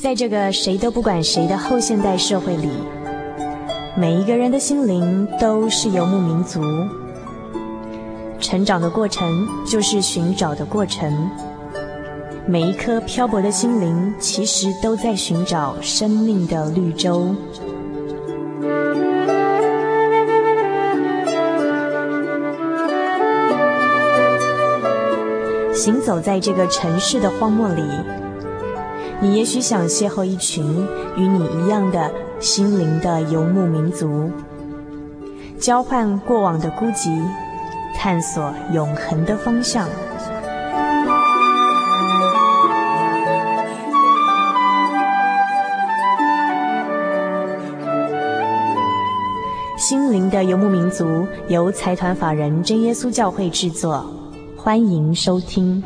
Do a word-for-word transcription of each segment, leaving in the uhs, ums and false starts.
在这个谁都不管谁的后现代社会里，每一个人的心灵都是游牧民族。成长的过程就是寻找的过程，每一颗漂泊的心灵其实都在寻找生命的绿洲。行走在这个城市的荒漠里，你也许想邂逅一群与你一样的心灵的游牧民族，交换过往的孤寂，探索永恒的方向。心灵的游牧民族由财团法人真耶稣教会制作，欢迎收听。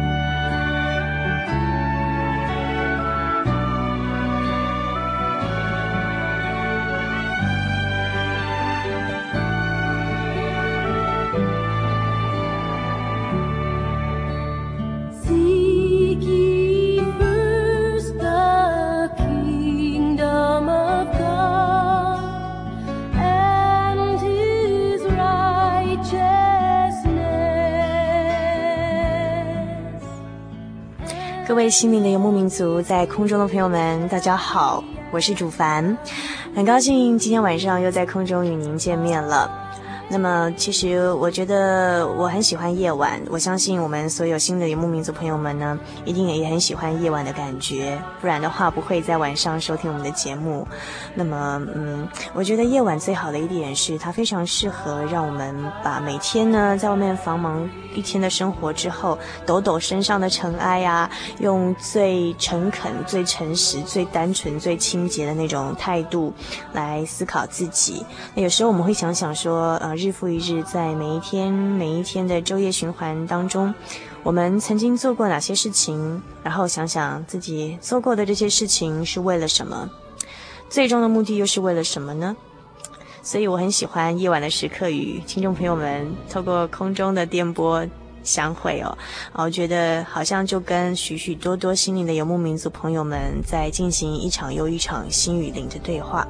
各位心灵的游牧民族，在空中的朋友们，大家好，我是主凡，很高兴今天晚上又在空中与您见面了。那么其实我觉得我很喜欢夜晚，我相信我们所有新的游牧民族朋友们呢，一定也很喜欢夜晚的感觉，不然的话不会在晚上收听我们的节目。那么嗯，我觉得夜晚最好的一点是它非常适合让我们把每天呢在外面繁忙一天的生活之后，抖抖身上的尘埃啊，用最诚恳、最诚实、最单纯、最清洁的那种态度来思考自己。那有时候我们会想想说呃日复一日，在每一天每一天的昼夜循环当中，我们曾经做过哪些事情，然后想想自己做过的这些事情是为了什么，最终的目的又是为了什么呢？所以我很喜欢夜晚的时刻与听众朋友们透过空中的电波相会哦，我觉得好像就跟许许多多心灵的游牧民族朋友们在进行一场又一场心与灵的对话。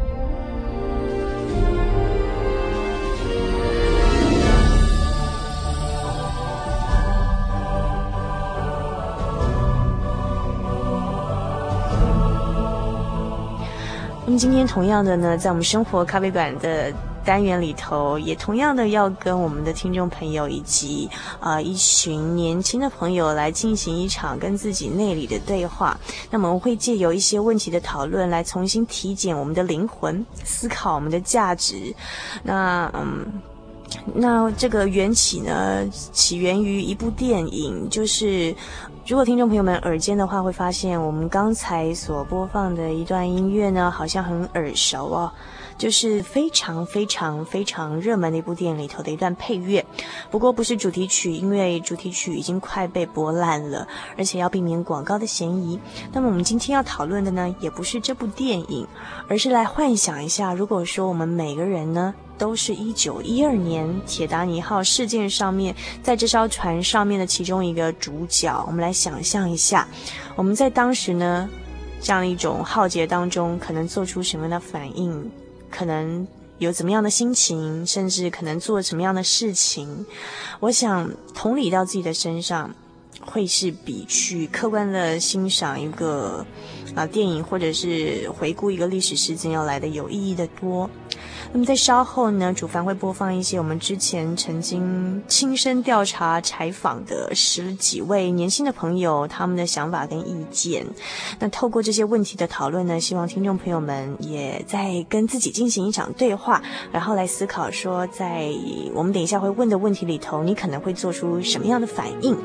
那么今天同样的呢，在我们生活咖啡馆的单元里头，也同样的要跟我们的听众朋友以及呃一群年轻的朋友来进行一场跟自己内里的对话。那么我们会借由一些问题的讨论，来重新体检我们的灵魂，思考我们的价值。那嗯。那这个缘起呢，起源于一部电影，就是如果听众朋友们耳尖的话，会发现我们刚才所播放的一段音乐呢，好像很耳熟哦，就是非常非常非常热门的一部电影里头的一段配乐。不过不是主题曲，因为主题曲已经快被播烂了，而且要避免广告的嫌疑。那么我们今天要讨论的呢，也不是这部电影，而是来幻想一下，如果说我们每个人呢都是一九一二年铁达尼号事件上面，在这艘船上面的其中一个主角，我们来想象一下，我们在当时呢这样一种浩劫当中，可能做出什么样的反应，可能有怎么样的心情，甚至可能做什么样的事情。我想同理到自己的身上，会是比去客观的欣赏一个啊电影或者是回顾一个历史事件要来的有意义的多。那么在稍后呢，主凡会播放一些我们之前曾经亲身调查采访的十几位年轻的朋友，他们的想法跟意见。那透过这些问题的讨论呢，希望听众朋友们也在跟自己进行一场对话，然后来思考说，在我们等一下会问的问题里头，你可能会做出什么样的反应。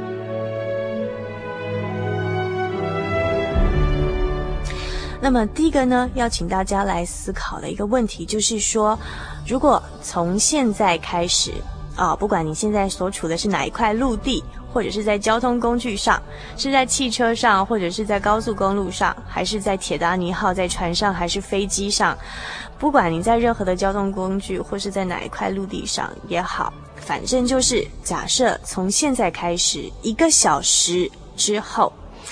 那么第一个呢，要请大家来思考的一个问题就是说，如果从现在开始啊，不管你现在所处的是哪一块陆地，或者是在交通工具上，是在汽车上，或者是在高速公路上，还是在铁达尼号，在船上，还是飞机上，不管你在任何的交通工具，或是在哪一块陆地上也好，反正就是假设从现在开始一个小时之后，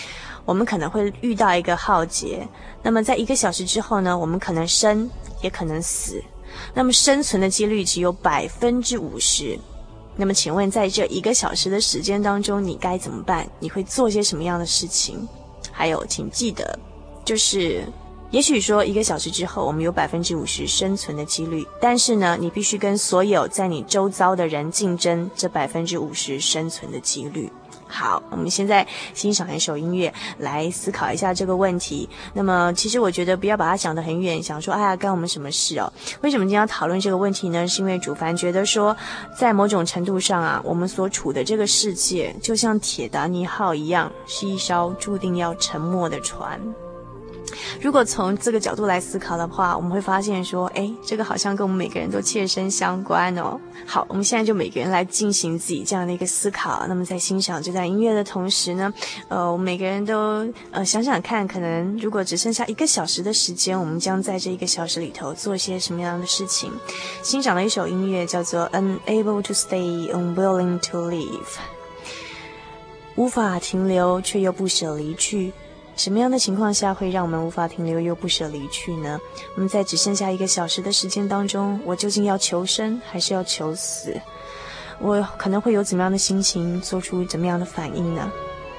我们可能会遇到一个浩劫。那么在一个小时之后呢，我们可能生也可能死。那么生存的几率只有百分之五十。那么请问在这一个小时的时间当中，你该怎么办？你会做些什么样的事情？还有请记得，就是也许说一个小时之后我们有百分之五十生存的几率，但是呢你必须跟所有在你周遭的人竞争这百分之五十生存的几率。好，我们现在欣赏一首音乐来思考一下这个问题。那么其实我觉得不要把它想得很远，想说哎呀干我们什么事哦。为什么今天要讨论这个问题呢？是因为主凡觉得说在某种程度上啊，我们所处的这个世界就像铁达尼号一样，是一艘注定要沉没的船。如果从这个角度来思考的话，我们会发现说，诶，这个好像跟我们每个人都切身相关哦。好，我们现在就每个人来进行自己这样的一个思考。那么在欣赏这段音乐的同时呢，呃，我们每个人都呃想想看，可能如果只剩下一个小时的时间，我们将在这一个小时里头做些什么样的事情？欣赏了一首音乐叫做 Unable to Stay, Unwilling to Leave， 无法停留却又不舍离去。什么样的情况下会让我们无法停留又不舍离去呢？我们在只剩下一个小时的时间当中，我究竟要求生还是要求死？我可能会有怎么样的心情，做出怎么样的反应呢？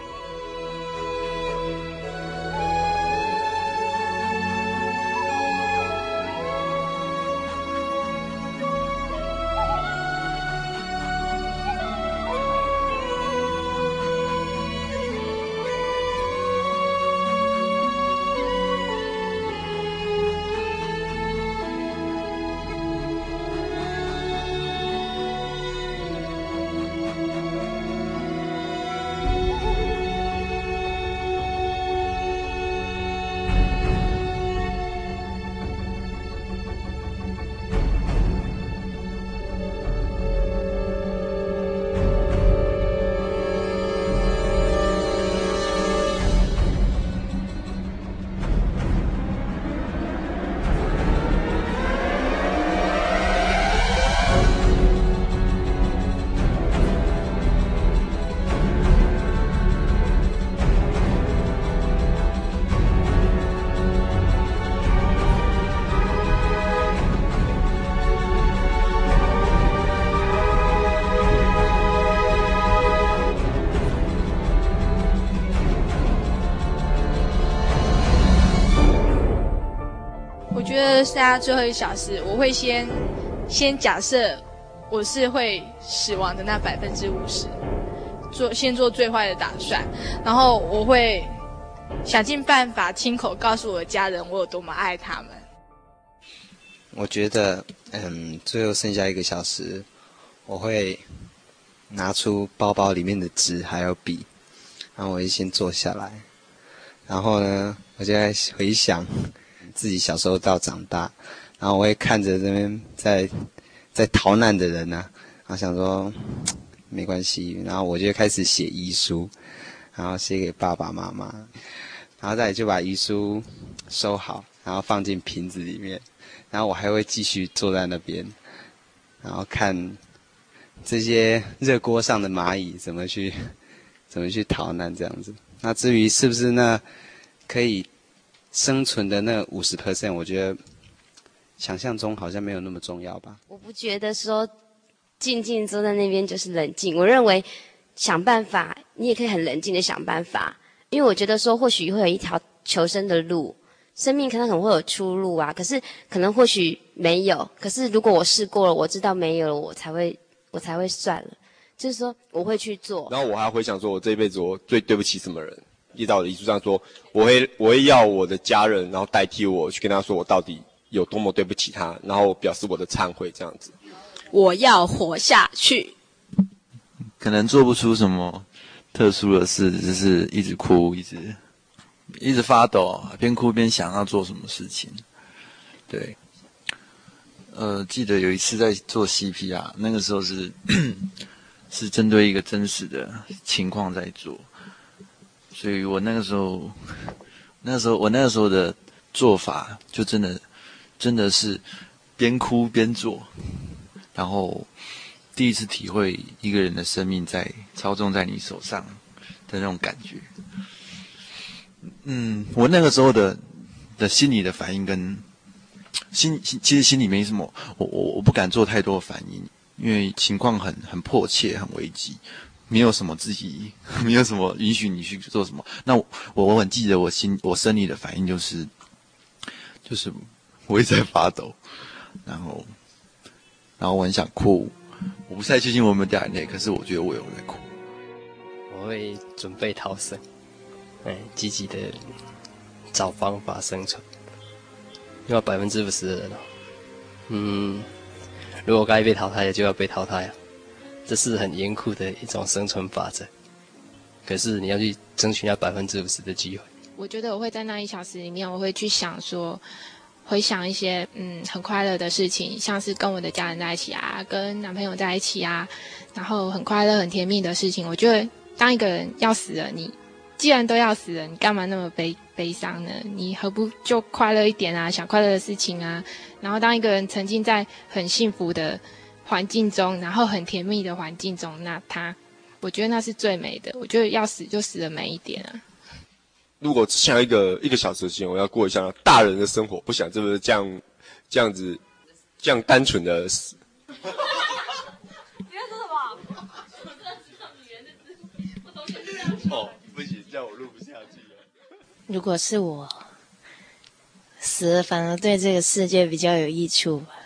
剩下最后一小时，我会先先假设我是会死亡的那百分之五十，做先做最坏的打算，然后我会想尽办法亲口告诉我的家人我有多么爱他们。 我觉得，嗯，最后剩下一个小时，我会拿出包包里面的纸还有笔，然后我会先坐下来，然后呢，我就在回想自己小时候到长大，然后我会看着这边在在逃难的人呢、啊，然后想说没关系，然后我就开始写遗书，然后写给爸爸妈妈，然后再就把遗书收好，然后放进瓶子里面，然后我还会继续坐在那边，然后看这些热锅上的蚂蚁怎么去怎么去逃难这样子。那至于是不是那可以生存的那 百分之五十， 我觉得想象中好像没有那么重要吧。 我不觉得说静静坐在那边就是冷静，我认为想办法你也可以很冷静的想办法，因为我觉得说或许会有一条求生的路，生命可能可能会有出路啊，可是可能或许没有，可是如果我试过了，我知道没有了，我才会我才会算了，就是说我会去做。 然后我还回想说我这一辈子我最对不起什么人，依照我的遗书上说，我会我会要我的家人，然后代替我去跟他说我到底有多么对不起他，然后表示我的忏悔这样子。 我要活下去。 可能做不出什么特殊的事，只是一直哭，一直一直发抖，边哭边想要做什么事情。对，呃，记得有一次在做 C P R， 那个时候是是针对一个真实的情况在做，所以我那个时候，那个时候我那个时候的做法就真的真的是边哭边做，然后第一次体会一个人的生命在操纵在你手上的那种感觉。 嗯，我那个时候的的心理的反应跟心其实心里没什么，我我我不敢做太多反应，因为情况很很迫切，很危急，没有什么自己没有什么允许你去做什么。那我我很记得我心我生理的反应就是就是我一直在发抖，然后然后我很想哭，我不太确定我有没有掉眼泪，可是我觉得我有在哭。 我会准备逃生，哎，积极的找方法生存。因为百分之五十的人哦，嗯，如果该被淘汰的就要被淘汰啊，这是很严酷的一种生存法则。可是你要去争取那百分之五十的机会。 我觉得我会在那一小时里面，我会去想说，回想一些嗯很快乐的事情，像是跟我的家人在一起啊，跟男朋友在一起啊，然后很快乐、很甜蜜的事情。我觉得当一个人要死了，你既然都要死了，你干嘛那么悲悲伤呢？你何不就快乐一点啊，想快乐的事情啊？然后当一个人沉浸在很幸福的环境中，然后很甜蜜的环境中，那他，我觉得那是最美的。我觉得要死就死得美一点啊。 如果只想一个一个小时的时间，我要过一下大人的生活，不想这么这样这样子这样单纯的死。 你在说什么？我真的知道语言的字，我同学是这样说。 哦，不行，这样我录不下去了。 如果是我死了，反而对这个世界比较有益处吧。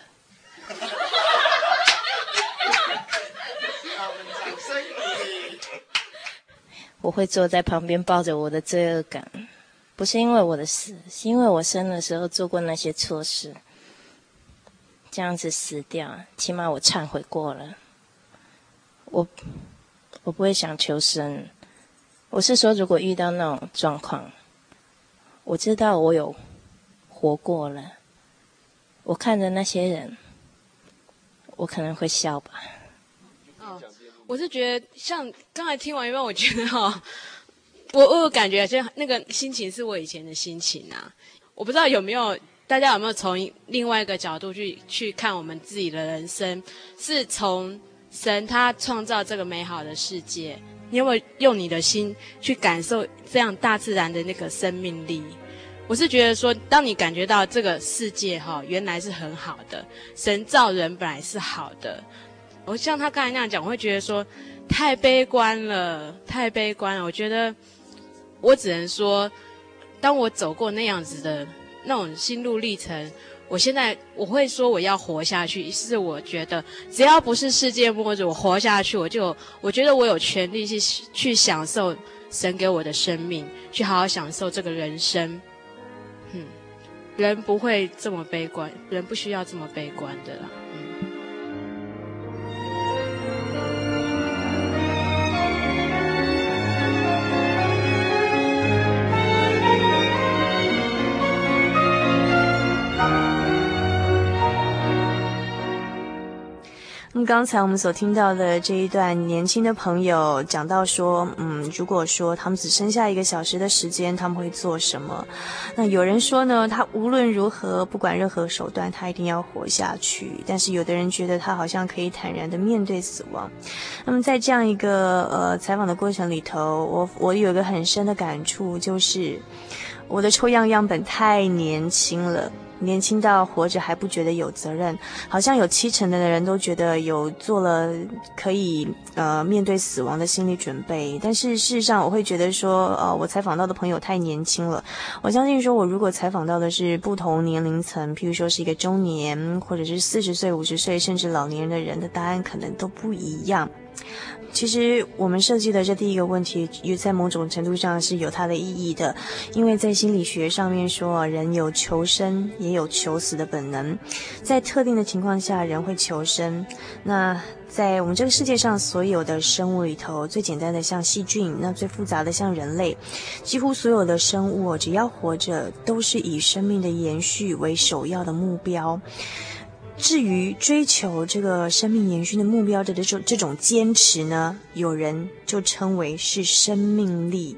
我会坐在旁边抱着我的罪恶感，不是因为我的死，是因为我生的时候做过那些错事，这样子死掉，起码我忏悔过了。我我不会想求生，我是说如果遇到那种状况，我知道我有活过了，我看着那些人，我可能会笑吧。 哦，我是觉得像刚才听完一半，我觉得哈、哦，我我有感觉，就那个心情是我以前的心情啊。我不知道有没有大家有没有从另外一个角度去去看我们自己的人生，是从神他创造这个美好的世界，你有没有用你的心去感受这样大自然的那个生命力？我是觉得说，当你感觉到这个世界哈、哦、原来是很好的，神造人本来是好的。我像他刚才那样讲，我会觉得说太悲观了，太悲观了。我觉得我只能说，当我走过那样子的那种心路历程，我现在我会说我要活下去，是我觉得只要不是世界末日，我活下去，我就我觉得我有权利去去享受神给我的生命，去好好享受这个人生。嗯，人不会这么悲观，人不需要这么悲观的啦。嗯。 那么刚才我们所听到的这一段，年轻的朋友讲到说，嗯，如果说他们只剩下一个小时的时间，他们会做什么？那有人说呢，他无论如何，不管任何手段，他一定要活下去。但是有的人觉得他好像可以坦然的面对死亡。那么在这样一个呃采访的过程里头，我我有一个很深的感触，就是我的抽样样本太年轻了。年轻到活着还不觉得有责任，好像有七成的人都觉得有做了可以呃面对死亡的心理准备，但是事实上我会觉得说呃我采访到的朋友太年轻了。我相信说我如果采访到的是不同年龄层，譬如说是一个中年或者是四十岁五十岁甚至老年人的人的答案可能都不一样。其实我们设计的这第一个问题也在某种程度上是有它的意义的，因为在心理学上面说，人有求生也有求死的本能，在特定的情况下人会求生。那在我们这个世界上所有的生物里头，最简单的像细菌，那最复杂的像人类，几乎所有的生物只要活着都是以生命的延续为首要的目标。至于追求这个生命延续的目标的这种这种坚持呢，有人就称为是生命力。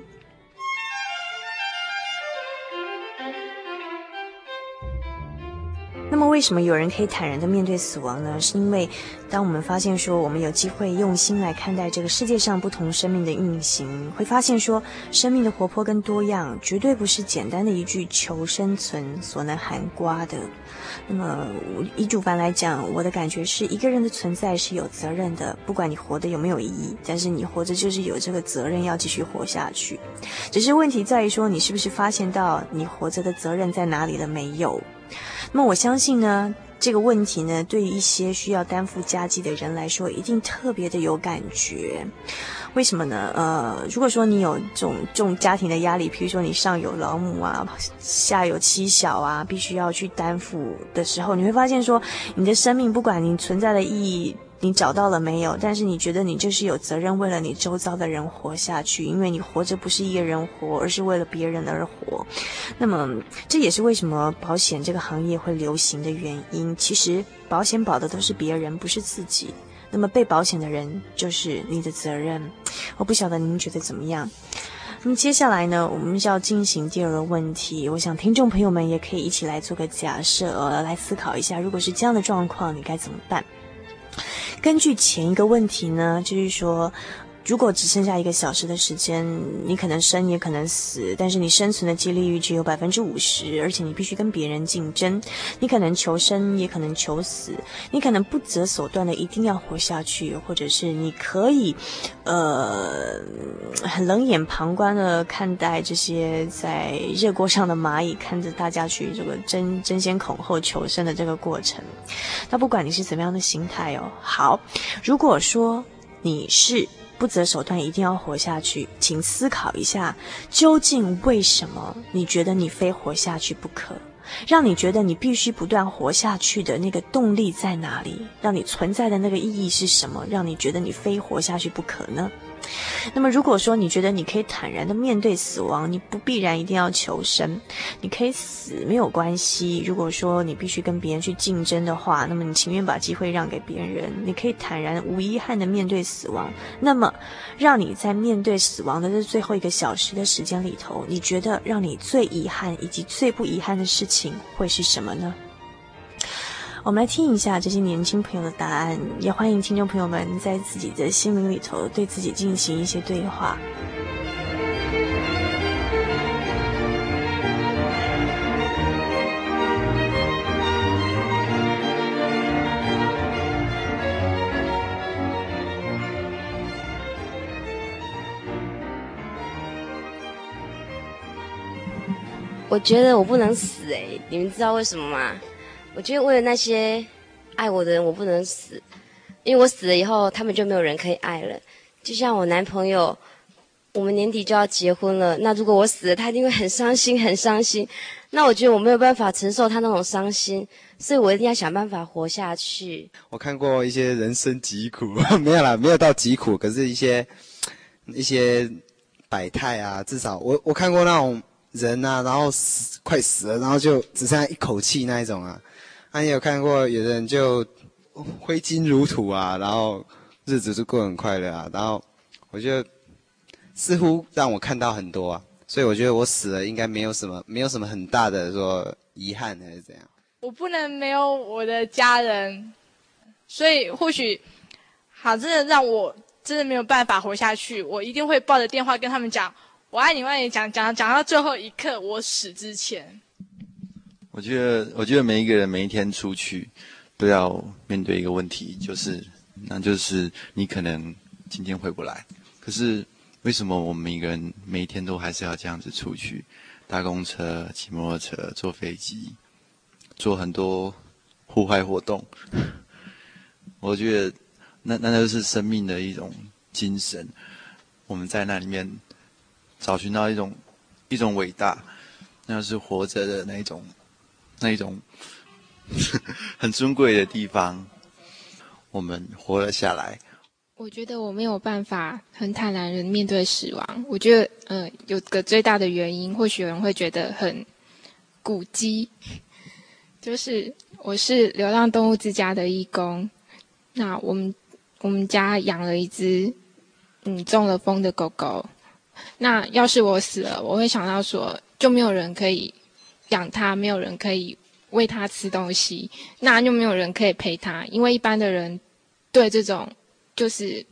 那么为什么有人可以坦然地面对死亡呢？是因为当我们发现说我们有机会用心来看待这个世界上不同生命的运行，会发现说生命的活泼跟多样绝对不是简单的一句求生存所能涵盖的。那么以主凡来讲，我的感觉是一个人的存在是有责任的，不管你活得有没有意义，但是你活着就是有这个责任要继续活下去。只是问题在于说你是不是发现到你活着的责任在哪里了没有。那么我相信呢，这个问题呢，对于一些需要担负家计的人来说，一定特别的有感觉。为什么呢？呃，如果说你有这种这种家庭的压力，譬如说你上有老母啊，下有妻小啊，必须要去担负的时候，你会发现说，你的生命不管你存在的意义你找到了没有，但是你觉得你就是有责任为了你周遭的人活下去，因为你活着不是一个人活，而是为了别人而活。那么这也是为什么保险这个行业会流行的原因。其实保险保的都是别人，不是自己，那么被保险的人就是你的责任。我不晓得您觉得怎么样。那么接下来呢，我们就要进行第二个问题，我想听众朋友们也可以一起来做个假设，呃，来思考一下，如果是这样的状况你该怎么办。根据前一个问题呢，就是说如果只剩下一个小时的时间，你可能生也可能死，但是你生存的几率只有百分之五十，而且你必须跟别人竞争，你可能求生也可能求死，你可能不择手段的一定要活下去，或者是你可以呃很冷眼旁观的看待这些在热锅上的蚂蚁，看着大家去这个争争先恐后求生的这个过程。那不管你是怎么样的心态哦，好，如果说你是不择手段一定要活下去，请思考一下，究竟为什么你觉得你非活下去不可？让你觉得你必须不断活下去的那个动力在哪里？让你存在的那个意义是什么？让你觉得你非活下去不可呢？那么如果说你觉得你可以坦然的面对死亡，你不必然一定要求生，你可以死没有关系。如果说你必须跟别人去竞争的话，那么你情愿把机会让给别人，你可以坦然无遗憾的面对死亡。那么让你在面对死亡的这最后一个小时的时间里头，你觉得让你最遗憾以及最不遗憾的事情会是什么呢？我们来听一下这些年轻朋友的答案，也欢迎听众朋友们在自己的心灵里头对自己进行一些对话。 我觉得我不能死诶、欸，你们知道为什么吗？我觉得为了那些爱我的人，我不能死，因为我死了以后，他们就没有人可以爱了。就像我男朋友，我们年底就要结婚了，那如果我死了，他一定会很伤心，很伤心。那我觉得我没有办法承受他那种伤心，所以我一定要想办法活下去。 我看过一些人生疾苦，没有啦，没有到疾苦，可是一些一些百态啊，至少我我看过那种人啊，然后死快死了，然后就只剩下一口气那一种啊。啊，也有看过有的人就挥金如土啊，然后日子就过得很快乐啊。然后我觉得似乎让我看到很多啊，所以我觉得我死了应该没有什么没有什么很大的说遗憾还是怎样。 我不能没有我的家人，所以或许好，真的让我真的没有办法活下去，我一定会抱着电话跟他们讲我爱你，我爱你，讲讲讲到最后一刻，我死之前。 我觉得，我觉得每一个人每一天出去都要面对一个问题，就是那就是你可能今天回不来。可是为什么我们每一个人每一天都还是要这样子出去，搭公车、骑摩托车、坐飞机，做很多户外活动？我觉得那那就是生命的一种精神。我们在那里面找寻到一种一种伟大，那就是活着的那一种。那一种很尊贵的地方，我们活了下来。 我觉得我没有办法很坦然的面对死亡。我觉得，呃，有个最大的原因，或许有人会觉得很古迹，就是我是流浪动物之家的义工。那我们我们家养了一只嗯中了风的狗狗。那要是我死了，我会想到说，就没有人可以养它，没有人可以喂他吃东西，那就没有人可以陪他，因为一般的人对这种就是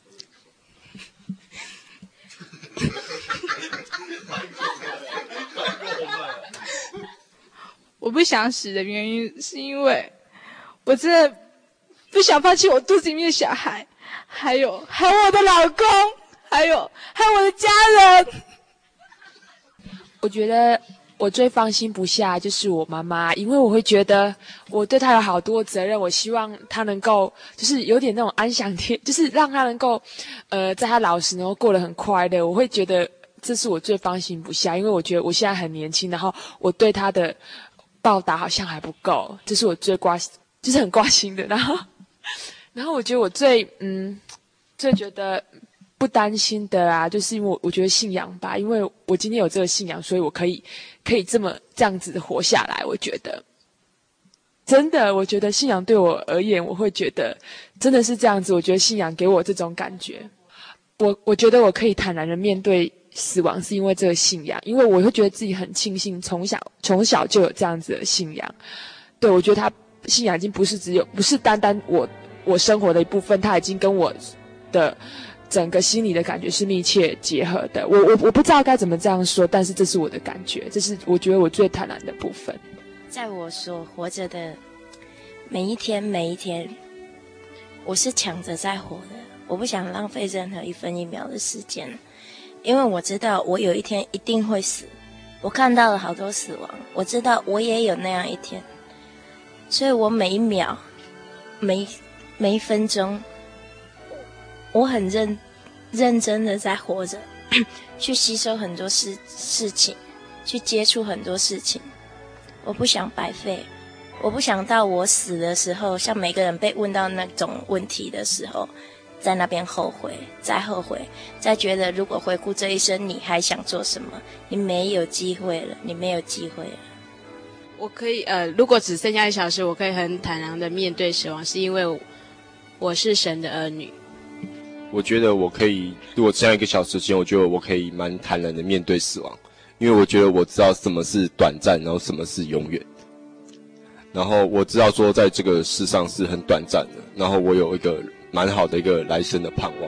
我不想死的原因是因为我真的不想放弃我肚子里面的小孩，还有还有我的老公，还有还有我的家人。 我觉得我最放心不下就是我妈妈，因为我会觉得我对她有好多责任，我希望她能够就是有点那种安享天，就是让她能够呃在她老时能够过得很快乐。我会觉得这是我最放心不下，因为我觉得我现在很年轻，然后我对她的报答好像还不够，这是我最挂就是很挂心的。然后然后我觉得我最嗯最觉得不担心的啊，就是因为我我觉得信仰吧，因为我今天有这个信仰，所以我可以可以这么这样子活下来。我觉得真的，我觉得信仰对我而言，我会觉得真的是这样子。我觉得信仰给我这种感觉，我我觉得我可以坦然的面对死亡，是因为这个信仰，因为我会觉得自己很庆幸，从小从小就有这样子的信仰。对，我觉得他信仰已经不是只有不是单单我我生活的一部分，他已经跟我的整个心理的感觉是密切结合的。我我我不知道该怎么这样说，但是这是我的感觉，这是我觉得我最坦然的部分。 在我所活着的每一天每一天，我是抢着在活的，我不想浪费任何一分一秒的时间，因为我知道我有一天一定会死。我看到了好多死亡，我知道我也有那样一天，所以我每一秒每每一分钟我很认认真的在活着，去吸收很多事事情，去接触很多事情。我不想白费，我不想到我死的时候，像每个人被问到那种问题的时候，在那边后悔，再后悔，再觉得如果回顾这一生，你还想做什么？你没有机会了，你没有机会了。 我可以呃，如果只剩下一小时，我可以很坦然的面对死亡，是因为 我, 我是神的儿女。 我觉得我可以，如果这样一个小时间，我觉得我可以蛮坦然的面对死亡，因为我觉得我知道什么是短暂，然后什么是永远，然后我知道说在这个世上是很短暂的，然后我有一个蛮好的一个来生的盼望。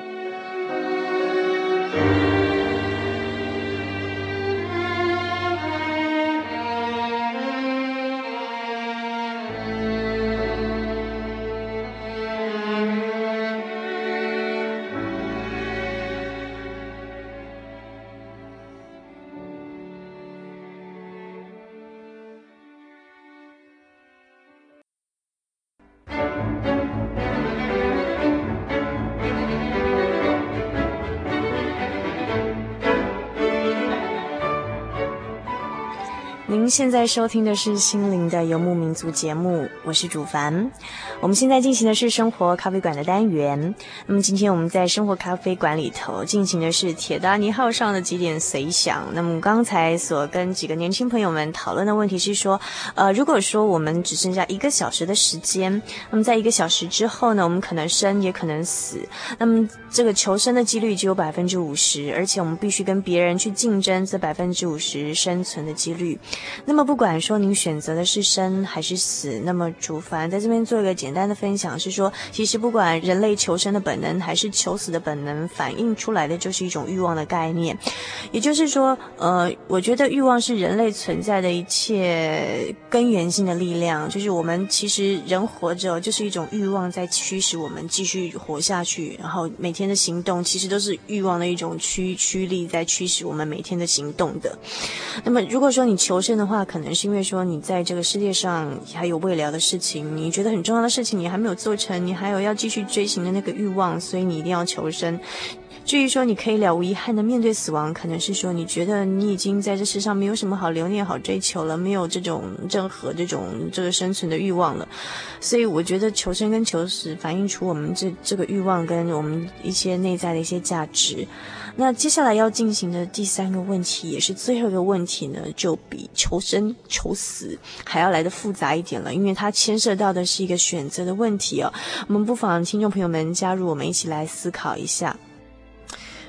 您现在收听的是心灵的游牧民族节目，我是主凡。我们现在进行的是生活咖啡馆的单元。那么今天我们在生活咖啡馆里头进行的是铁达尼号上的几点随想。那么刚才所跟几个年轻朋友们讨论的问题是说，呃，如果说我们只剩下一个小时的时间，那么在一个小时之后呢，我们可能生也可能死，那么这个求生的几率只有百分之五十，而且我们必须跟别人去竞争这百分之五十生存的几率。那么不管说您选择的是生还是死，那么主凡在这边做一个简单的分享，是说其实不管人类求生的本能还是求死的本能，反映出来的就是一种欲望的概念。也就是说呃，我觉得欲望是人类存在的一切根源性的力量，就是我们其实人活着就是一种欲望在驱使我们继续活下去，然后每天的行动其实都是欲望的一种驱驱力在驱使我们每天的行动的。那么如果说你求生的话，可能是因为说你在这个世界上还有未了的事情，你觉得很重要的事情你还没有做成，你还有要继续追寻的那个欲望，所以你一定要求生。至于说你可以了无遗憾的面对死亡，可能是说你觉得你已经在这世上没有什么好留念好追求了，没有这种任何这种这个生存的欲望了。所以我觉得求生跟求死反映出我们这这个欲望跟我们一些内在的一些价值。那接下来要进行的第三个问题，也是最后一个问题呢，就比求生求死还要来得复杂一点了，因为它牵涉到的是一个选择的问题哦。我们不妨听众朋友们加入我们一起来思考一下。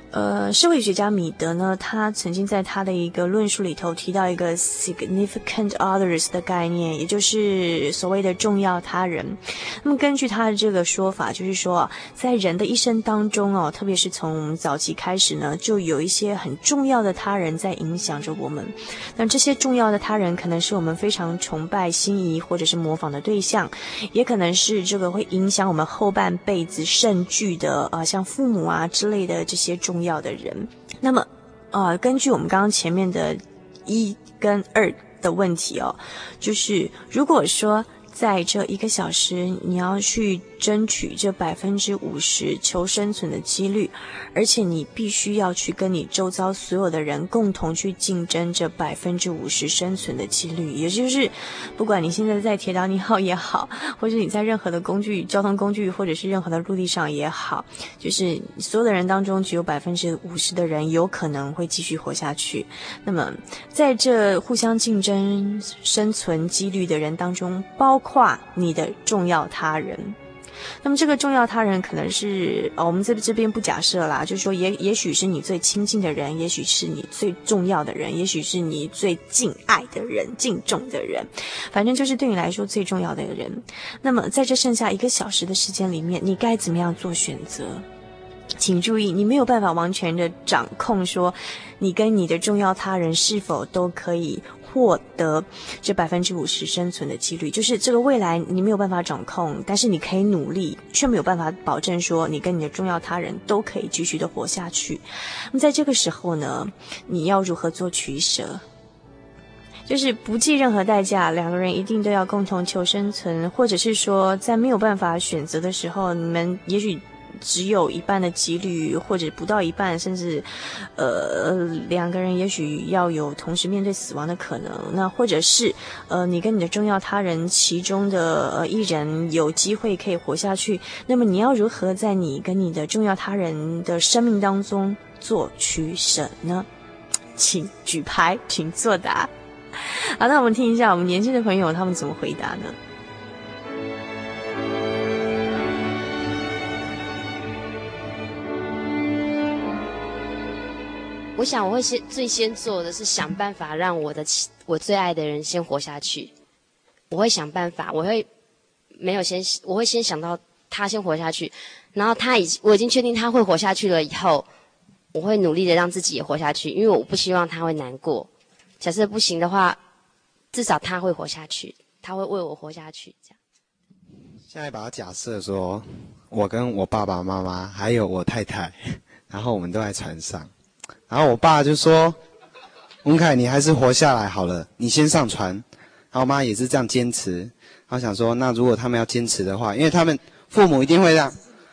呃，社会学家米德呢，他曾经在他的一个论述里头提到一个 significant others 的概念，也就是所谓的重要他人。那么根据他的这个说法，就是说，在人的一生当中哦，特别是从我们早期开始呢，就有一些很重要的他人在影响着我们。那这些重要的他人可能是我们非常崇拜、心仪或者是模仿的对象，也可能是这个会影响我们后半辈子甚巨的呃，像父母啊之类的这些重要的人。那么呃，根据我们刚刚前面的一跟二的问题哦，就是如果说在这一个小时你要去争取这百分之五十求生存的几率，而且你必须要去跟你周遭所有的人共同去竞争这百分之五十生存的几率，也就是不管你现在在铁达尼号也好，或者你在任何的工具交通工具或者是任何的陆地上也好，就是所有的人当中只有百分之五十的人有可能会继续活下去。那么在这互相竞争生存几率的人当中，包括你的重要他人。那么这个重要他人可能是、哦、我们这这边不假设啦，就是说也也许是你最亲近的人，也许是你最重要的人，也许是你最敬爱的人、敬重的人，反正就是对你来说最重要的人。那么在这剩下一个小时的时间里面，你该怎么样做选择？请注意，你没有办法完全的掌控说你跟你的重要他人是否都可以获得这百分之五十生存的几率，就是这个未来你没有办法掌控，但是你可以努力，却没有办法保证说你跟你的重要他人都可以继续的活下去。那么在这个时候呢，你要如何做取舍？就是不计任何代价，两个人一定都要共同求生存，或者是说在没有办法选择的时候，你们也许只有一半的几率，或者不到一半，甚至呃两个人也许要有同时面对死亡的可能。那或者是呃你跟你的重要他人其中的呃一人有机会可以活下去，那么你要如何在你跟你的重要他人的生命当中做取舍呢？请举牌，请作答。好，那我们听一下我们年轻的朋友他们怎么回答呢？ 我想我会先最先做的是想办法让我的我最爱的人先活下去。我会想办法，我会没有先我会先想到他先活下去，然后他已我已经确定他会活下去了以后，我会努力的让自己也活下去，因为我不希望他会难过。假设不行的话，至少他会活下去，他会为我活下去。这样。 现在把它假设说，我跟我爸爸妈妈还有我太太，然后我们都在船上。然后我爸就说：“文凯，你还是活下来好了，你先上船。”然后我妈也是这样坚持。然后想说，那如果他们要坚持的话，因为他们父母一定会让。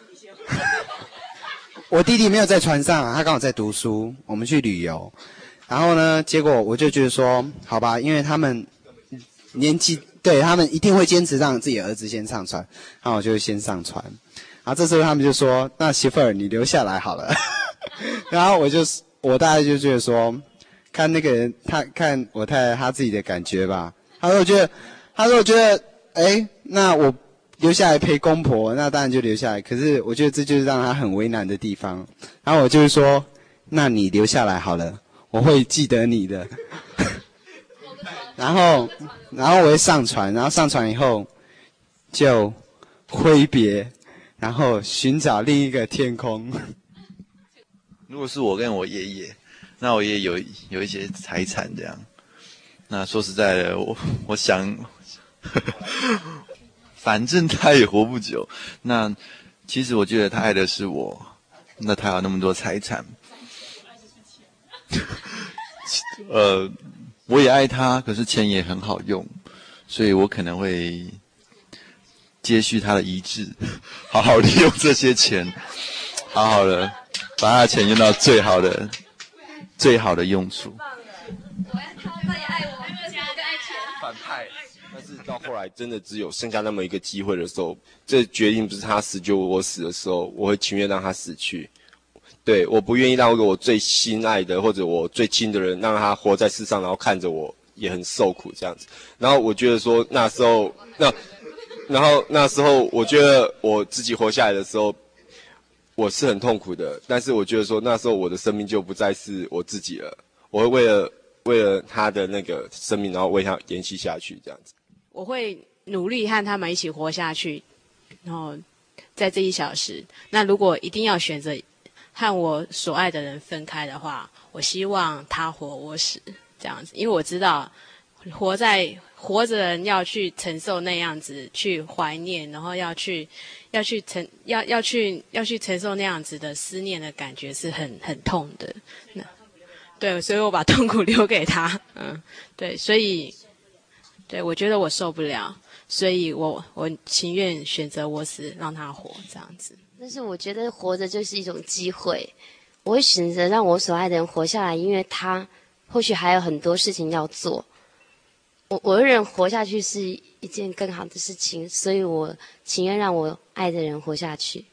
我弟弟没有在船上啊，他刚好在读书，我们去旅游。然后呢，结果我就觉得说，好吧，因为他们年纪，对他们一定会坚持让自己的儿子先上船，然后我就先上船。然后这时候他们就说：“那媳妇儿，你留下来好了。”然后我就我大概就觉得说，看那个人，他看我太太他自己的感觉吧。他说我觉得，他说我觉得，哎，那我留下来陪公婆，那当然就留下来。可是我觉得这就是让他很为难的地方。然后我就是说，那你留下来好了，我会记得你的。然后，然后我会上船，然后上船以后就挥别，然后寻找另一个天空。 如果是我跟我爷爷，那我爷爷有有一些财产这样。那说实在的，我我想，反正他也活不久。那其实我觉得他爱的是我，那他有那么多财产，呃，我也爱他，可是钱也很好用，所以我可能会接续他的遗志，好好利用这些钱，好好的把他的钱用到最好的、最好的用处。 反派，但是到后来真的只有剩下那么一个机会的时候，这决定不是他死就我死的时候，我会情愿让他死去。对，我不愿意让一个我最心爱的或者我最亲的人，让他活在世上，然后看着我也很受苦这样子。然后我觉得说那时候，那然后那时候我觉得我自己活下来的时候， 我是很痛苦的，但是我觉得说那时候我的生命就不再是我自己了，我会为了为了他的那个生命，然后为他延续下去这样子。 我会努力和他们一起活下去，然后在这一小时，那如果一定要选择和我所爱的人分开的话，我希望他活我死这样子，因为我知道活在活着人要去承受那样子去怀念，然后要去要去承要要去要去承受那样子的思念的感觉是很很痛的。那对，所以我把痛苦留给他，嗯，对，所以对我觉得我受不了，所以我我情愿选择我死，让他活这样子。 但是我觉得活着就是一种机会，我会选择让我所爱的人活下来，因为他或许还有很多事情要做。我我认为活下去是一件更好的事情，所以我情愿让我爱的人活下去。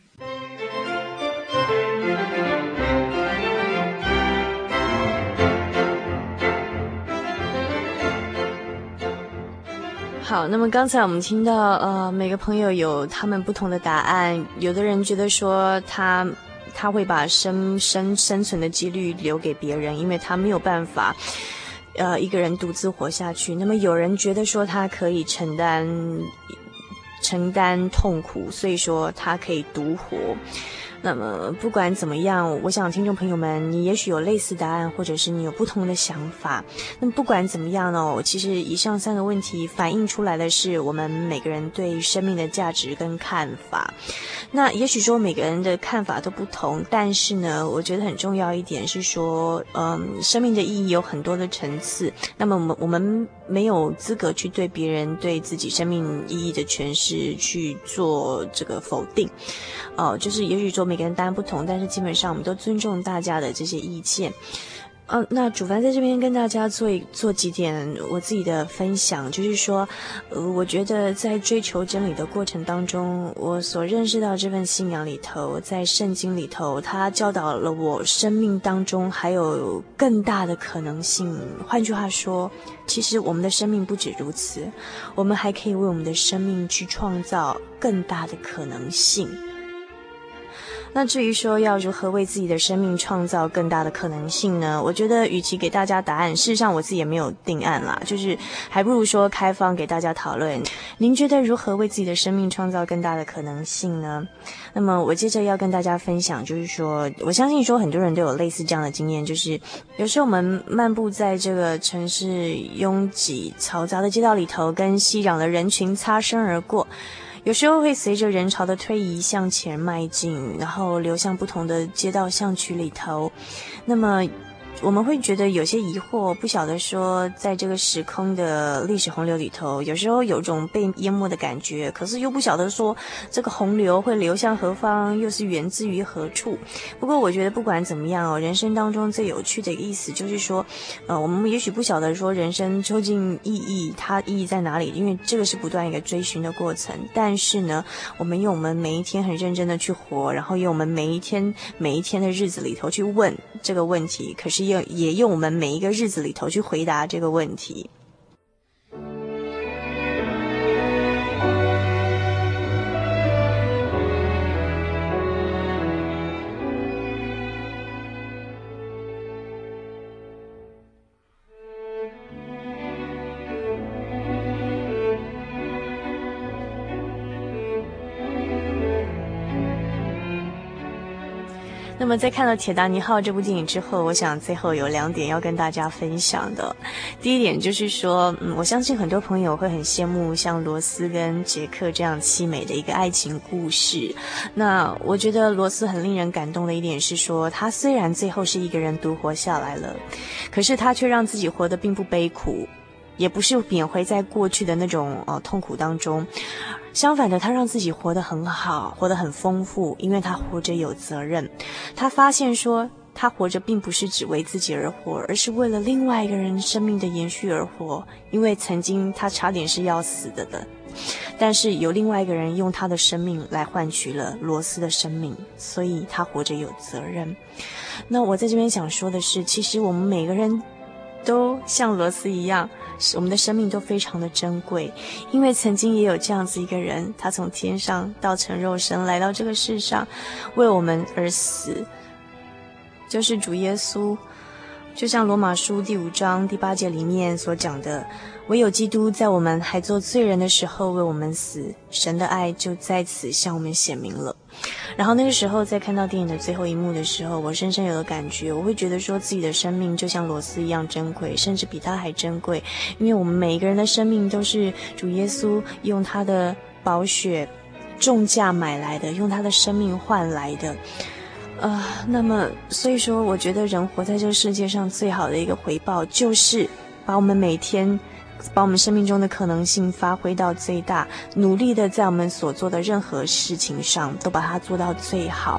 好，那么刚才我们听到，呃，每个朋友有他们不同的答案。有的人觉得说他他会把生生生存的几率留给别人，因为他没有办法，呃，一个人独自活下去。那么有人觉得说他可以承担承担痛苦，所以说他可以独活。那么不管怎么样，我想听众朋友们，你也许有类似答案，或者是你有不同的想法。那么不管怎么样呢，其实以上三个问题反映出来的是我们每个人对生命的价值跟看法。那也许说每个人的看法都不同，但是呢，我觉得很重要一点是说，嗯，生命的意义有很多的层次。那么我们我们没有资格去对别人对自己生命意义的诠释去做这个否定。哦、呃，就是也许说每个人答案不同，但是基本上我们都尊重大家的这些意见。嗯、呃，那主凡在这边跟大家做一做几点我自己的分享，就是说，呃，我觉得在追求真理的过程当中，我所认识到这份信仰里头，在圣经里头，它教导了我生命当中还有更大的可能性。换句话说，其实我们的生命不止如此，我们还可以为我们的生命去创造更大的可能性。那至于说要如何为自己的生命创造更大的可能性呢？我觉得与其给大家答案，事实上我自己也没有定案啦，就是还不如说开放给大家讨论。您觉得如何为自己的生命创造更大的可能性呢？那么我接着要跟大家分享，就是说我相信说很多人都有类似这样的经验，就是有时候我们漫步在这个城市拥挤嘈杂的街道里头，跟熙攘的人群擦身而过，有时候会随着人潮的推移向前迈进，然后流向不同的街道巷区里头。那么我们会觉得有些疑惑，不晓得说在这个时空的历史洪流里头，有时候有种被淹没的感觉，可是又不晓得说这个洪流会流向何方，又是源自于何处。不过我觉得不管怎么样哦，人生当中最有趣的一个意思就是说，呃，我们也许不晓得说人生究竟意义它意义在哪里，因为这个是不断一个追寻的过程。但是呢，我们用我们每一天很认真的去活，然后用我们每一天每一天的日子里头去问这个问题，可是也也用我们每一个日子里头去回答这个问题。那么在看到《铁达尼号》这部电影之后，我想最后有两点要跟大家分享的。第一点就是说，嗯，我相信很多朋友会很羡慕像罗斯跟杰克这样凄美的一个爱情故事。那我觉得罗斯很令人感动的一点是说，他虽然最后是一个人独活下来了，可是他却让自己活得并不悲苦，也不是缅怀在过去的那种呃痛苦当中。相反的，他让自己活得很好，活得很丰富，因为他活着有责任。他发现说，他活着并不是只为自己而活，而是为了另外一个人生命的延续而活。因为曾经他差点是要死的的，但是有另外一个人用他的生命来换取了罗斯的生命，所以他活着有责任。那我在这边想说的是，其实我们每个人都像罗斯一样， 我们的生命都非常的珍贵，因为曾经也有这样子一个人，他从天上道成肉身来到这个世上，为我们而死，就是主耶稣。就像罗马书第五章第八节里面所讲的，唯有基督在我们还做罪人的时候为我们死，神的爱就在此向我们显明了。然后那个时候在看到电影的最后一幕的时候，我深深有了感觉，我会觉得说自己的生命就像螺丝一样珍贵，甚至比它还珍贵，因为我们每一个人的生命都是主耶稣用他的宝血重价买来的，用他的生命换来的。呃，那么所以说我觉得人活在这个世界上最好的一个回报，就是把我们每天把我们生命中的可能性发挥到最大，努力的在我们所做的任何事情上都把它做到最好。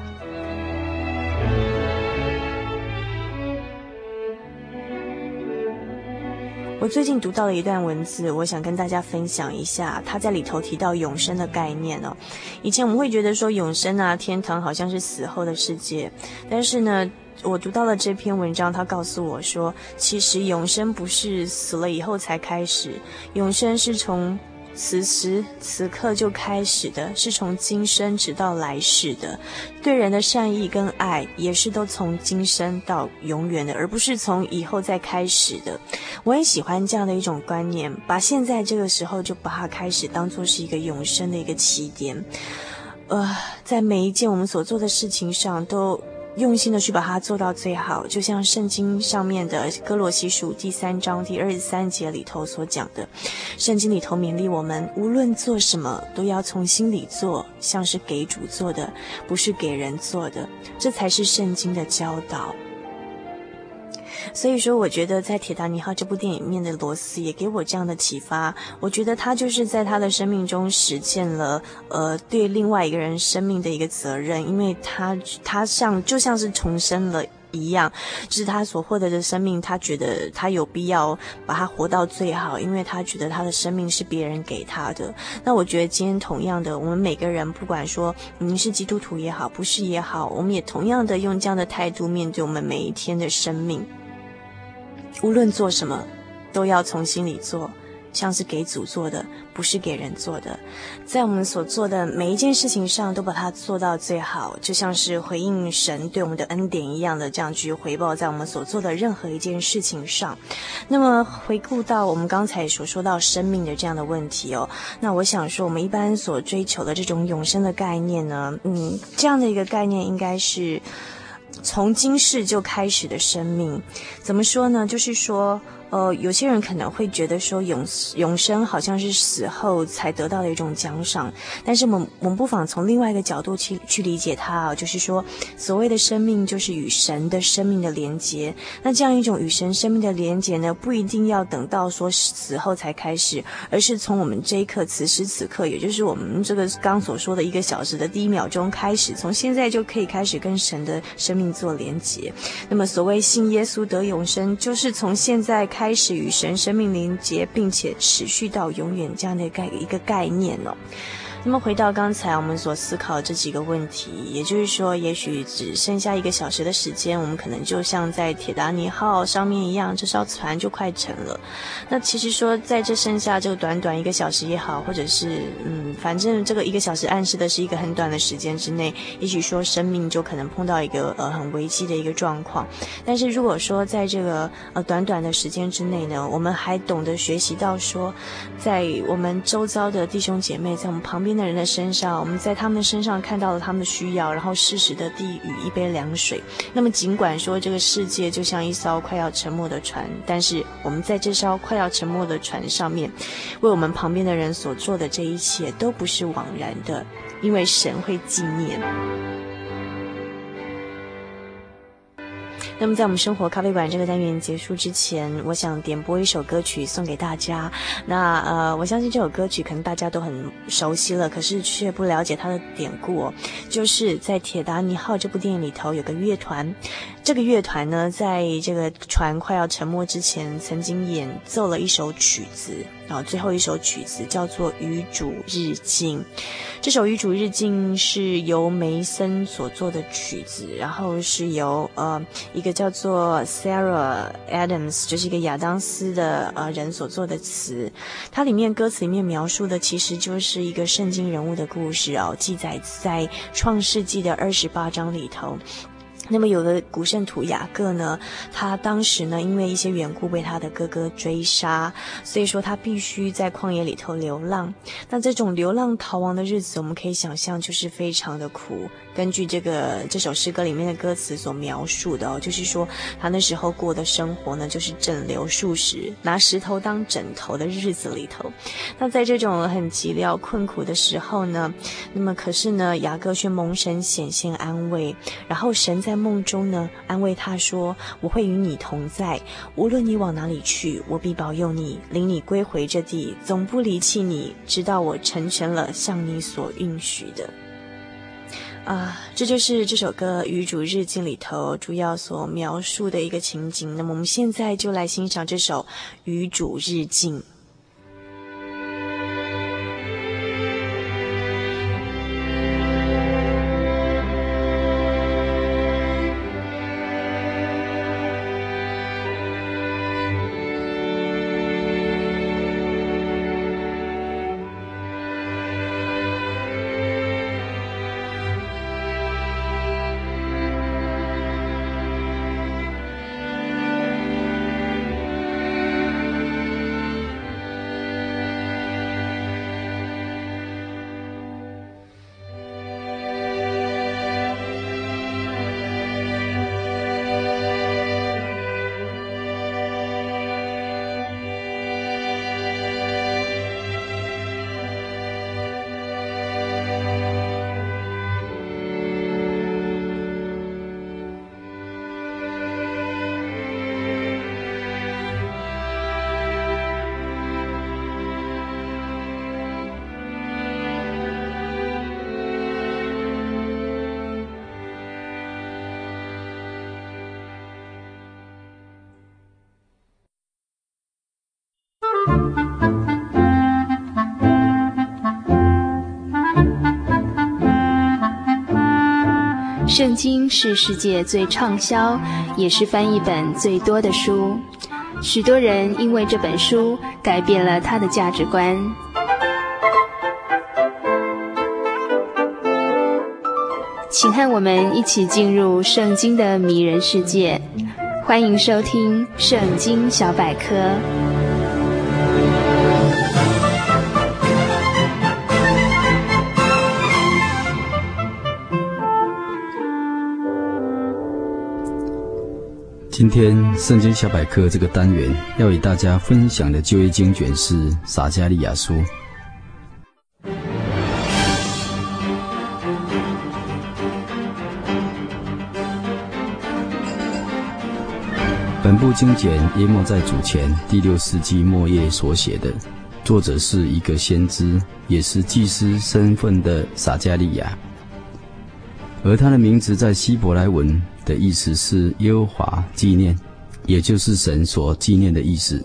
我最近读到了一段文字，我想跟大家分享一下。他在里头提到永生的概念哦。以前我们会觉得说永生啊，天堂好像是死后的世界，但是呢，我读到了这篇文章，他告诉我说，其实永生不是死了以后才开始，永生是从此时此刻就开始的，是从今生直到来世的。对人的善意跟爱也是都从今生到永远的，而不是从以后再开始的。我很喜欢这样的一种观念，把现在这个时候就把它开始当作是一个永生的一个起点。呃，在每一件我们所做的事情上都用心的去把它做到最好，就像圣经上面的哥罗西书第三章第二十三节里头所讲的，圣经里头勉励我们，无论做什么都要从心里做，像是给主做的，不是给人做的，这才是圣经的教导。所以说我觉得在铁达尼号这部电影里面的罗斯也给我这样的启发，我觉得他就是在他的生命中实践了呃对另外一个人生命的一个责任，因为他他像就像是重生了一样，就是他所获得的生命，他觉得他有必要把它活到最好，因为他觉得他的生命是别人给他的。那我觉得今天同样的，我们每个人不管说您是基督徒也好，不是也好，我们也同样的用这样的态度面对我们每一天的生命，无论做什么都要从心里做，像是给主做的，不是给人做的。在我们所做的每一件事情上都把它做到最好，就像是回应神对我们的恩典一样的，这样去回报在我们所做的任何一件事情上。那么回顾到我们刚才所说到生命的这样的问题哦，那我想说我们一般所追求的这种永生的概念呢，嗯，这样的一个概念应该是从今世就开始的生命。怎么说呢，就是说呃，有些人可能会觉得说永永生好像是死后才得到的一种奖赏，但是我们我们不妨从另外一个角度去去理解它啊，就是说所谓的生命就是与神的生命的连结。那这样一种与神生命的连结呢，不一定要等到说死后才开始，而是从我们这一刻此时此刻，也就是我们这个刚所说的一个小时的第一秒钟开始，从现在就可以开始跟神的生命做连结。那么所谓信耶稣得永生，就是从现在开始与神生命连结，并且持续到永远这样的一个概念哦。那么回到刚才我们所思考的这几个问题，也就是说也许只剩下一个小时的时间，我们可能就像在铁达尼号上面一样，这艘船就快沉了。那其实说在这剩下这个短短一个小时也好，或者是嗯，反正这个一个小时暗示的是一个很短的时间之内，也许说生命就可能碰到一个呃很危机的一个状况。但是如果说在这个呃短短的时间之内呢，我们还懂得学习到说，在我们周遭的弟兄姐妹，在我们旁边的人的身上，我们在他们身上看到了他们的需要，然后适时的递予一杯凉水。那么尽管说这个世界就像一艘快要沉没的船，但是我们在这艘快要沉没的船上面，为我们旁边的人所做的这一切都不是枉然的，因为神会纪念。那么在我们生活咖啡馆这个单元结束之前，我想点播一首歌曲送给大家。那呃，我相信这首歌曲可能大家都很熟悉了，可是却不了解它的典故哦。就是在铁达尼号这部电影里头有个乐团，这个乐团呢，在这个船快要沉没之前，曾经演奏了一首曲子。 啊，最后一首曲子叫做《余主日进》。这首《余主日进》是由梅森所做的曲子，然后是由呃一个叫做 Sarah Adams， 就是一个亚当斯的呃人所做的词。它里面歌词里面描述的其实就是一个圣经人物的故事哦，记载在创世纪的二十八章里头。那么有个古圣徒雅各呢，他当时呢因为一些缘故被他的哥哥追杀，所以说他必须在旷野里头流浪。那这种流浪逃亡的日子，我们可以想象就是非常的苦。根据这个这首诗歌里面的歌词所描述的哦，就是说他那时候过的生活呢，就是枕流数十，拿石头当枕头的日子里头。那在这种很寂寥困苦的时候呢，那么可是呢，雅各却蒙神显现安慰，然后神在梦中呢安慰他说，我会与你同在，无论你往哪里去，我必保佑你，领你归回这地，总不离弃你，直到我成全了向你所应许的。啊，这就是这首歌《余主日进》里头主要所描述的一个情景。那么我们现在就来欣赏这首《余主日进》。 圣经是世界最畅销，也是翻译本最多的书。许多人因为这本书改变了他的价值观。请和我们一起进入圣经的迷人世界，欢迎收听《圣经小百科》。 今天圣经小百科这个单元要与大家分享的旧约经卷是撒迦利亚书。本部经卷约莫在主前第六世纪末叶所写的，作者是一个先知，也是祭司身份的撒迦利亚，而他的名字在希伯来文的意思是耶和华纪念，也就是神所纪念的意思。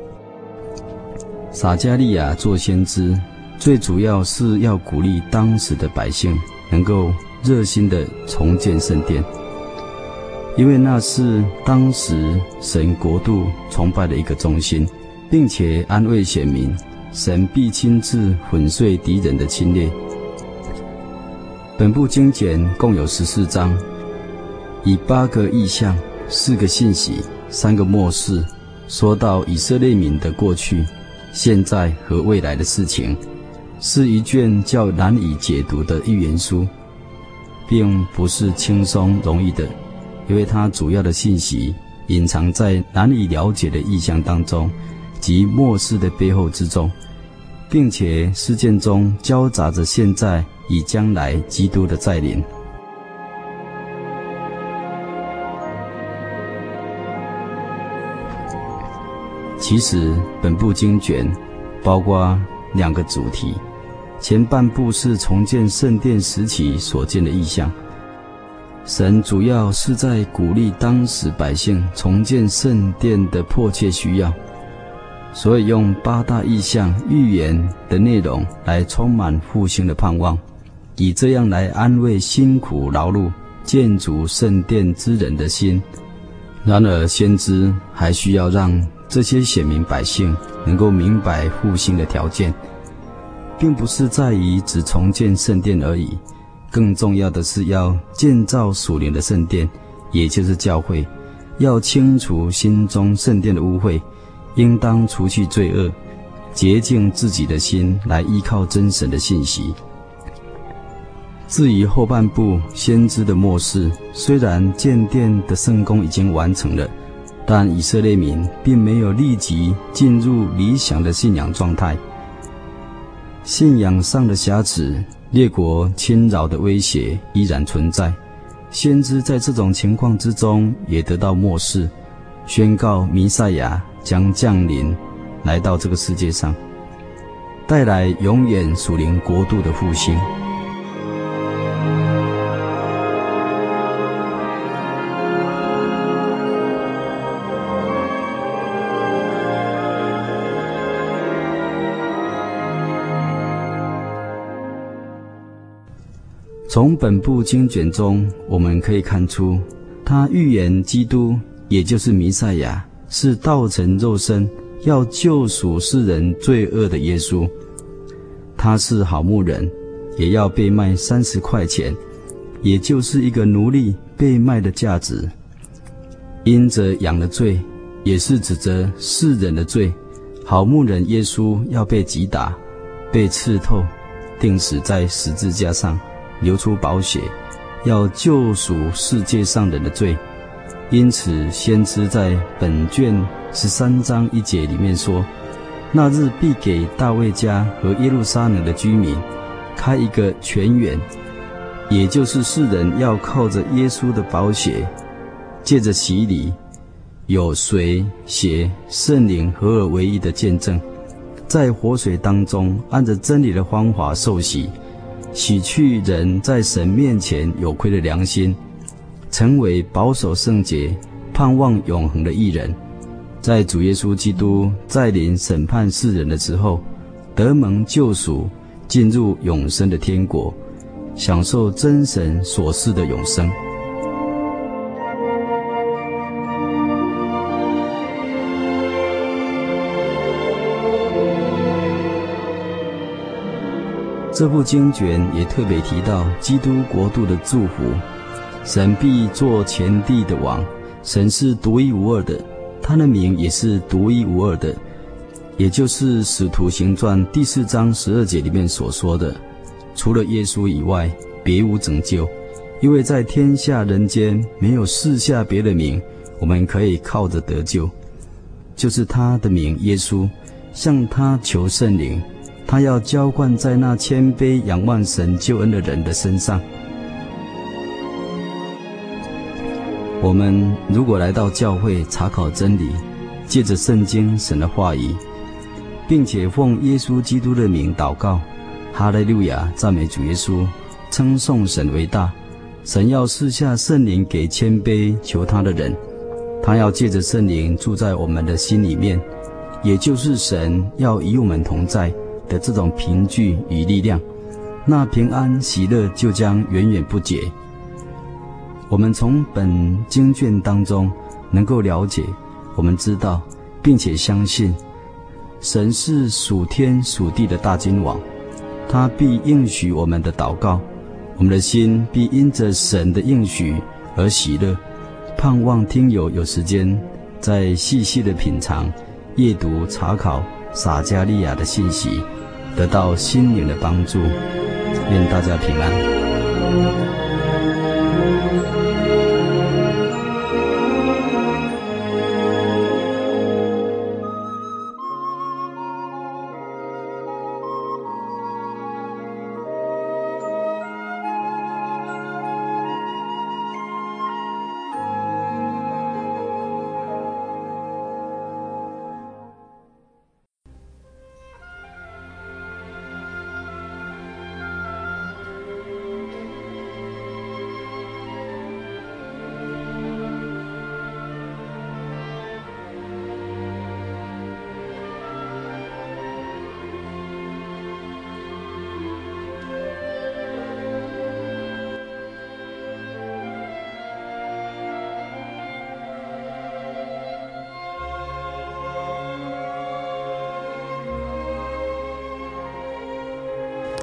撒迦利亚做先知，最主要是要鼓励当时的百姓能够热心地重建圣殿，因为那是当时神国度崇拜的一个中心，并且安慰选民，神必亲自粉碎敌人的侵略。本部经卷共有十四章，以八个意象、四个信息、三个末世，说到以色列民的过去、现在和未来的事情，是一卷较难以解读的预言书，并不是轻松容易的，因为它主要的信息隐藏在难以了解的意象当中及末世的背后之中，并且事件中交杂着现在与将来基督的再临。其实本部经卷包括两个主题，前半部是重建圣殿时期所见的异象，神主要是在鼓励当时百姓重建圣殿的迫切需要， 所以用八大意象预言的内容来充满复兴的盼望，以这样来安慰辛苦劳碌建筑圣殿之人的心。然而先知还需要让这些选民百姓能够明白复兴的条件，并不是在于只重建圣殿而已，更重要的是要建造属灵的圣殿，也就是教会，要清除心中圣殿的污秽，应当除去罪恶，洁净自己的心，来依靠真神的信息。至于后半部先知的末世，虽然建殿的圣工已经完成了，但以色列民并没有立即进入理想的信仰状态，信仰上的瑕疵，列国侵扰的威胁依然存在。先知在这种情况之中也得到默示，宣告弥赛亚将降临，来到这个世界上，带来永远属灵国度的复兴。从本部经卷中，我们可以看出，他预言基督，也就是弥赛亚，是道成肉身，要救赎世人罪恶的耶稣。他是好牧人，也要被卖三十块钱，也就是一个奴隶被卖的价值。因着羊的罪，也是指着世人的罪，好牧人耶稣要被击打，被刺透，钉死在十字架上，流出宝血，要救赎世界上人的罪。因此先知在本卷十三章一节里面说，那日必给大卫家和耶路撒冷的居民开一个泉源，也就是世人要靠着耶稣的宝血，借着洗礼，有水血圣灵合而为一的见证，在活水当中按着真理的方法受洗，洗去人在神面前有亏的良心，成为保守圣洁、盼望永恒的义人。在主耶稣基督再临审判世人的时候，得蒙救赎，进入永生的天国，享受真神所赐的永生。这部经卷也特别提到基督国度的祝福，神必做全地的王，神是独一无二的，他的名也是独一无二的，也就是使徒行传第四章十二节里面所说的，除了耶稣以外别无拯救，因为在天下人间没有赐下别的名，我们可以靠着得救，就是他的名耶稣。向他求圣灵，他要浇灌在那谦卑仰望神救恩的人的身上。我们如果来到教会查考真理，借着圣经神的话语，并且奉耶稣基督的名祷告，哈利路亚，赞美主耶稣，称颂神为大。神要赐下圣灵给谦卑求他的人，他要借着圣灵住在我们的心里面，也就是神要与我们同在的这种凭据与力量，那平安喜乐就将源源不绝。我们从本经卷当中能够了解，我们知道并且相信，神是属天属地的大君王，他必应许我们的祷告，我们的心必因着神的应许而喜乐。盼望听友有时间再细细的品尝、阅读、查考撒迦利亚的信息，得到心灵的帮助。愿大家平安。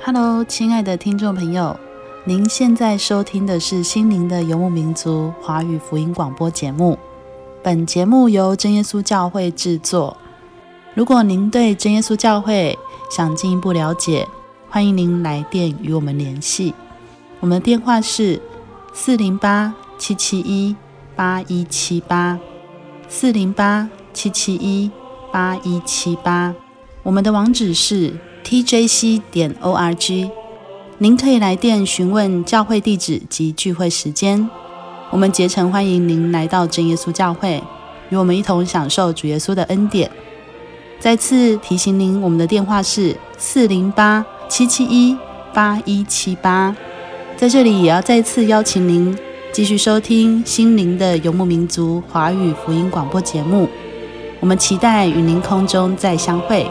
Hello， 亲爱的听众朋友，您现在收听的是心灵的游牧民族华语福音广播节目。本节目由真耶稣教会制作。如果您对真耶稣教会想进一步了解，欢迎您来电与我们联系。我们的电话是四零八七七一八一七八，四零八七七一八一七八。我们的网址是 T J C 点 O R G， 您可以来电询问教会地址及聚会时间。我们竭诚欢迎您来到真耶稣教会，与我们一同享受主耶稣的恩典。再次提醒您，我们的电话是四零八七七一八一七八。在这里也要再次邀请您继续收听心灵的游牧民族华语福音广播节目，我们期待与您空中再相会。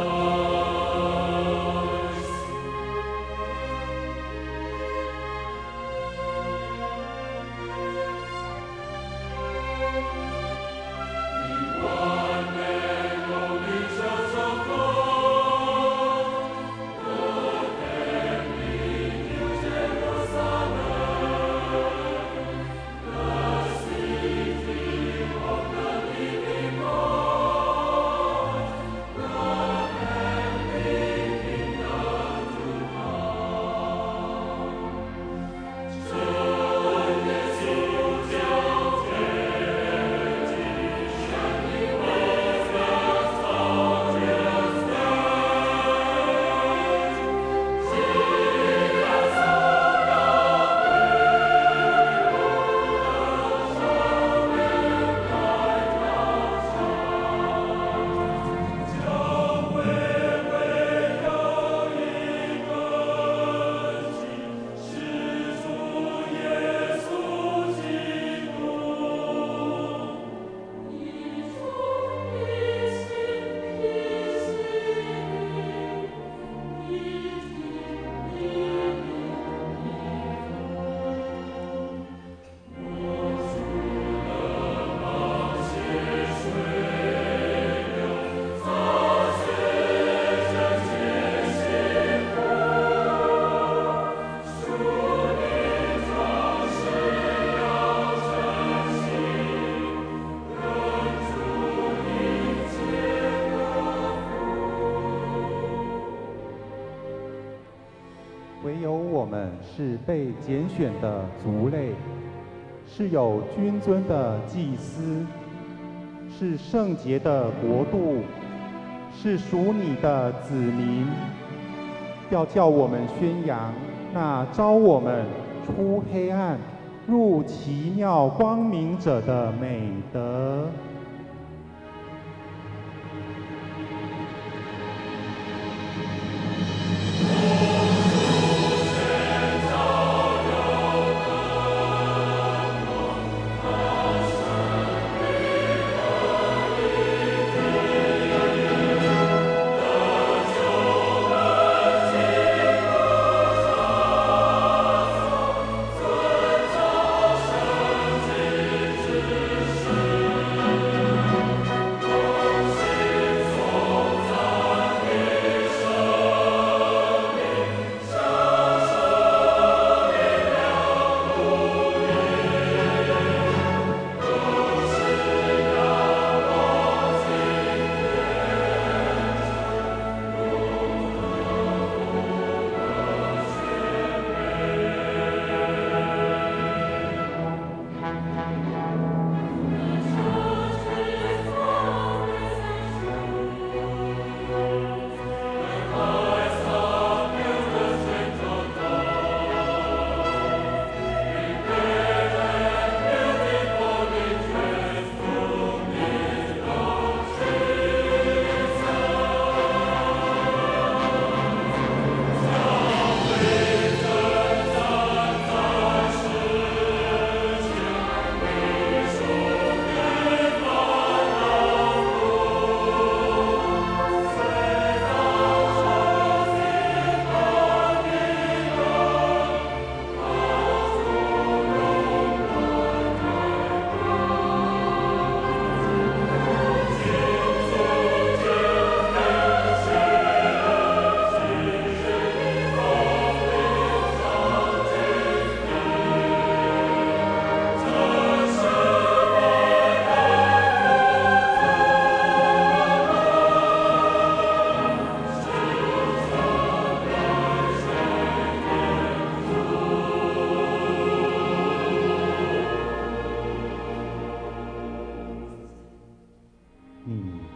唯有我们是被拣选的族类，是有君尊的祭司，是圣洁的国度，是属你的子民，要叫我们宣扬那召我们出黑暗入奇妙光明者的美德。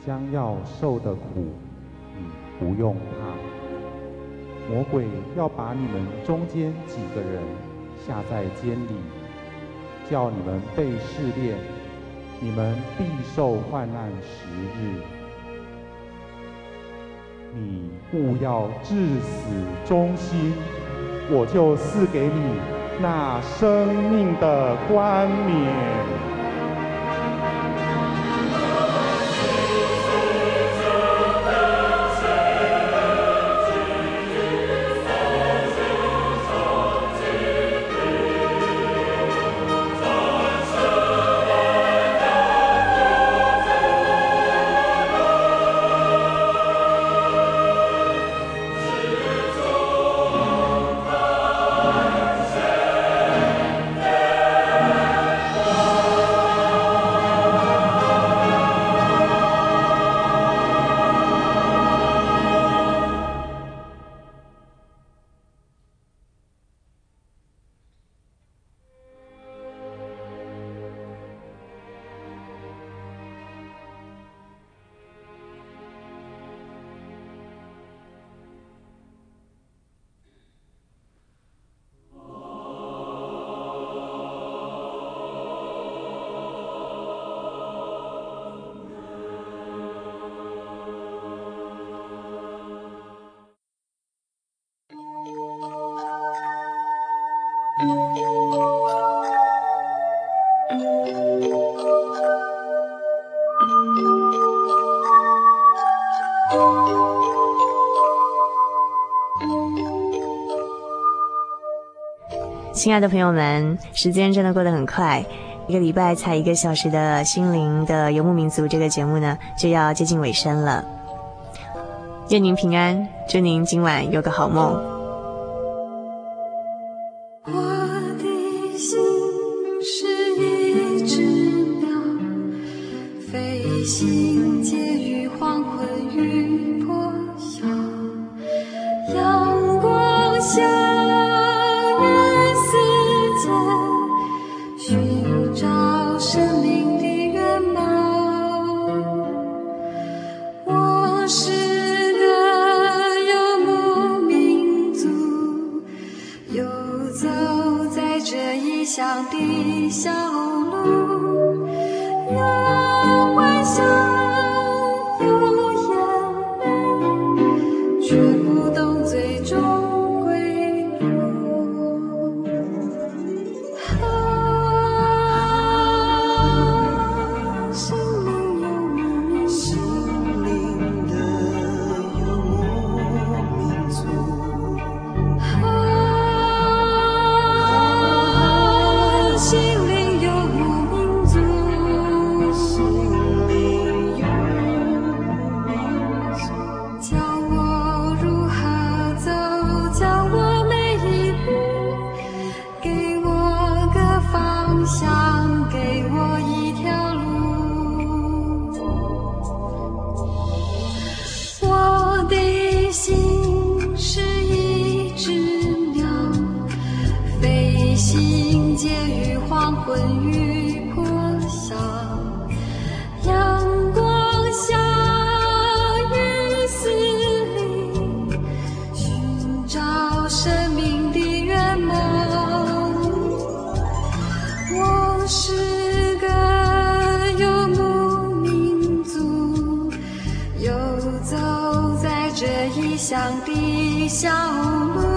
将要受的苦，你不用怕。魔鬼要把你们中间几个人下在监里，叫你们被试炼，你们必受患难十日。你务要至死忠心，我就赐给你那生命的冠冕。 亲爱的朋友们，时间真的过得很快，一个礼拜才一个小时的心灵的游牧民族这个节目呢，就要接近尾声了。愿您平安，祝您今晚有个好梦。 我的心是一只鸟，飞行介于黄昏与破晓，阳光下寻找生命的原貌，我是个游牧民族，游走在这异乡的小路，有欢笑，有眼泪，却不懂最终归路。乡的小路。